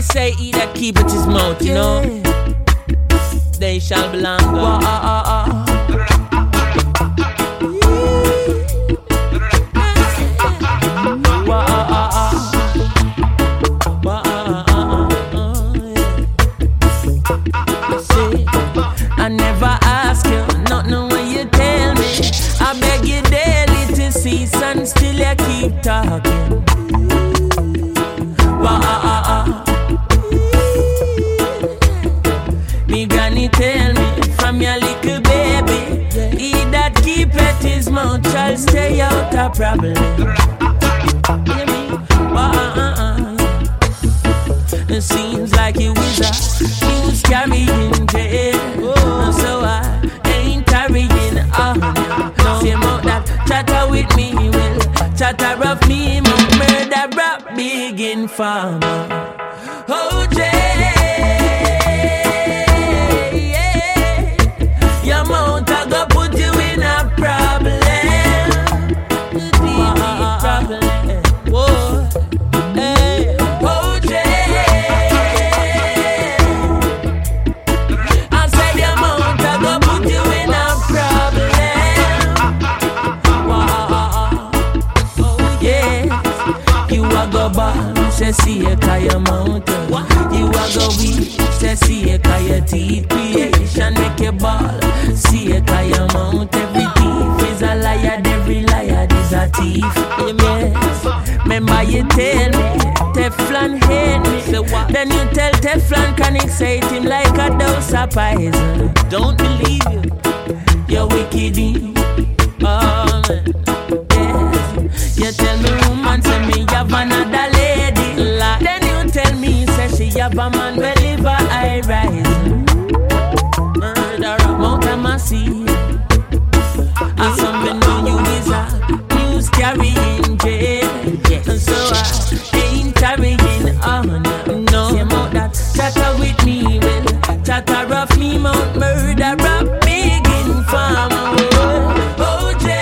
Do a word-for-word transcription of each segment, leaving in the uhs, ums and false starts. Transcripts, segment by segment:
say he that keepeth his mouth, you know, they shall belong God. Wah, ah, ah, I never ask you, nothing when you tell me. I beg you daily to cease and still you keep talking. Wah, ah, ah, ah. Me granny tell me from your little baby, he that keepeth his mouth shall stay out of problem. Wah, ah, ah. It seems like you is a news carrying jail. So I ain't carrying on. No. Same out that chatter with me will chatter of me, murder rap big informer. Oh Jay, yeah. Your mouth I go put you in a problem. Deep problem. Whoa. Hey. Oh Jay. Say see a kaya mountain. You a go weak. Say see a kaya teeth. Creation make a ball. See a kaya mount. Every thief is a liar. Every liar is a thief. Yes. Remember you tell me Teflon hate me. So what? Then you tell Teflon can excite him like a dose of poison. Don't believe you. You're wicked. Oh man. Yes. You tell me woman say me have another lady. Then you tell me, say she have a man, believer, I rise. Murderer, Mount Amasi. I something know you is a news carrying jail. And so I ain't carrying on. No, same out that chatter with me, well, chatter of me, Mount murderer, big informer. Oh, Jay.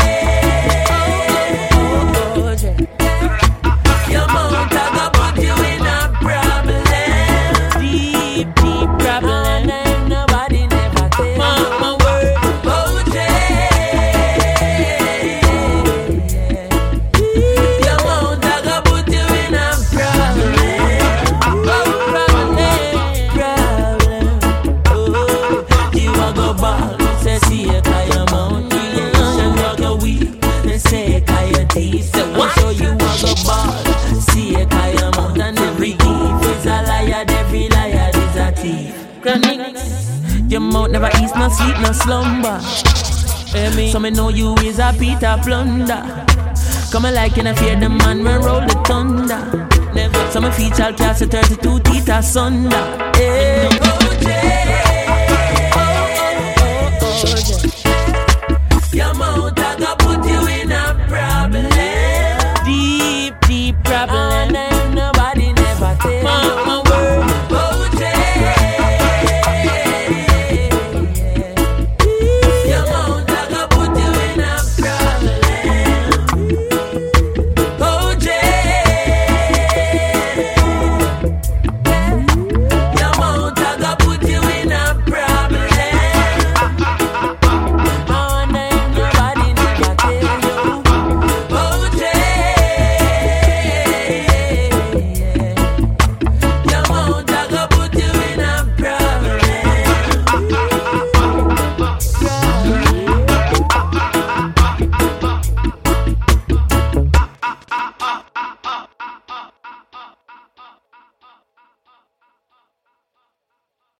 Your mouth never eats, no sleep, no slumber. So me know you is a Peter Plunder. Come like in a fear the man when roll the thunder. Never. So me feet shall cast a thirty-two teeth asunder. Hey. Oh, Jay. Oh, oh, oh, oh, Jay. Your mouth I go put you in a problem. Deep, deep problem.